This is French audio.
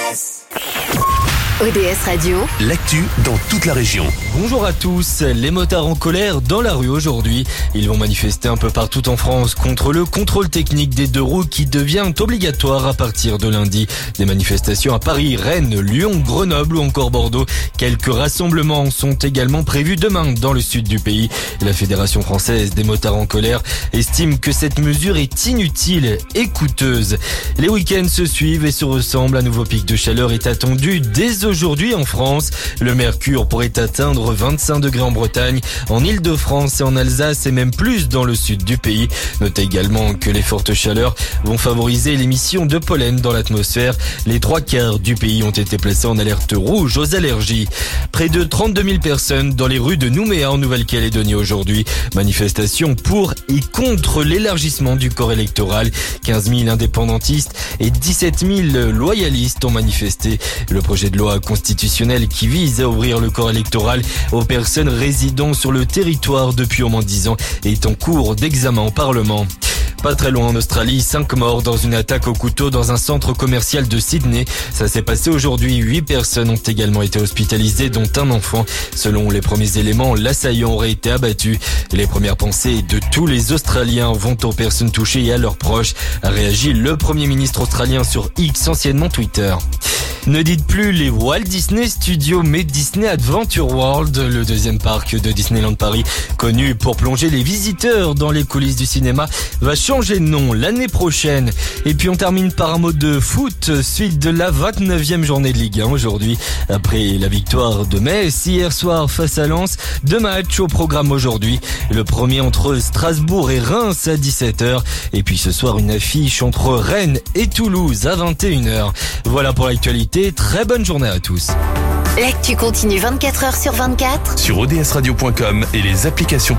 ODS Radio, l'actu dans toute la région. Bonjour à tous, les motards en colère dans la rue aujourd'hui. Ils vont manifester un peu partout en France contre le contrôle technique des deux roues qui devient obligatoire à partir de lundi. Des manifestations à Paris, Rennes, Lyon, Grenoble ou encore Bordeaux. Quelques rassemblements sont également prévus demain dans le sud du pays. La Fédération française des motards en colère estime que cette mesure est inutile et coûteuse. Les week-ends se suivent et se ressemblent. Un nouveau pic de chaleur est attendu dès aujourd'hui en France. Le mercure pourrait atteindre 25 degrés en Bretagne, en Île-de-France et en Alsace et même plus dans le sud du pays. Notez également que les fortes chaleurs vont favoriser l'émission de pollen dans l'atmosphère. Les 3/4 du pays ont été placés en alerte rouge aux allergies. Près de 32 000 personnes dans les rues de Nouméa en Nouvelle-Calédonie aujourd'hui. Manifestation pour et contre l'élargissement du corps électoral. 15 000 indépendantistes et 17 000 loyalistes ont manifesté. Le projet de loi constitutionnelle qui vise à ouvrir le corps électoral aux personnes résidant sur le territoire depuis au moins 10 ans est en cours d'examen au Parlement. Pas très loin en Australie, 5 morts dans une attaque au couteau dans un centre commercial de Sydney. Ça s'est passé aujourd'hui. 8 personnes ont également été hospitalisées, dont un enfant. Selon les premiers éléments, l'assaillant aurait été abattu. Les premières pensées de tous les Australiens vont aux personnes touchées et à leurs proches, a réagi le Premier ministre australien sur X, anciennement Twitter. Ne dites plus les Walt Disney Studios, mais Disney Adventure World, le deuxième parc de Disneyland Paris, connu pour plonger les visiteurs dans les coulisses du cinéma, va changer de nom l'année prochaine. Et puis on termine par un mot de foot, suite de la 29e journée de Ligue 1 aujourd'hui. Après la victoire de Metz hier soir face à Lens, 2 matchs au programme aujourd'hui. Le premier entre Strasbourg et Reims à 17h. Et puis ce soir une affiche entre Rennes et Toulouse à 21h. Voilà pour l'actualité. Très bonne journée à tous. l'actu continue 24h sur 24 Sur odsradio.com et les applications